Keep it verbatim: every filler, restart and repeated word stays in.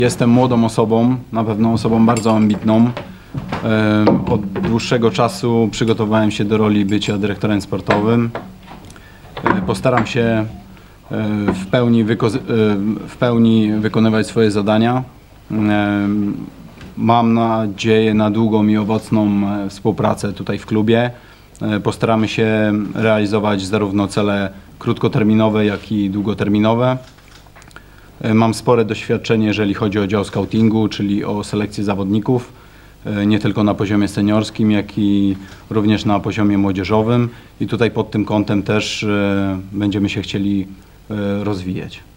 Jestem młodą osobą, na pewno osobą bardzo ambitną. Od dłuższego czasu przygotowałem się do roli bycia dyrektorem sportowym. Postaram się w pełni, w pełni wykonywać swoje zadania. Mam nadzieję na długą i owocną współpracę tutaj w klubie. Postaramy się realizować zarówno cele krótkoterminowe, jak i długoterminowe. Mam spore doświadczenie, jeżeli chodzi o dział scoutingu, czyli o selekcję zawodników, nie tylko na poziomie seniorskim, jak i również na poziomie młodzieżowym. I tutaj pod tym kątem też będziemy się chcieli rozwijać.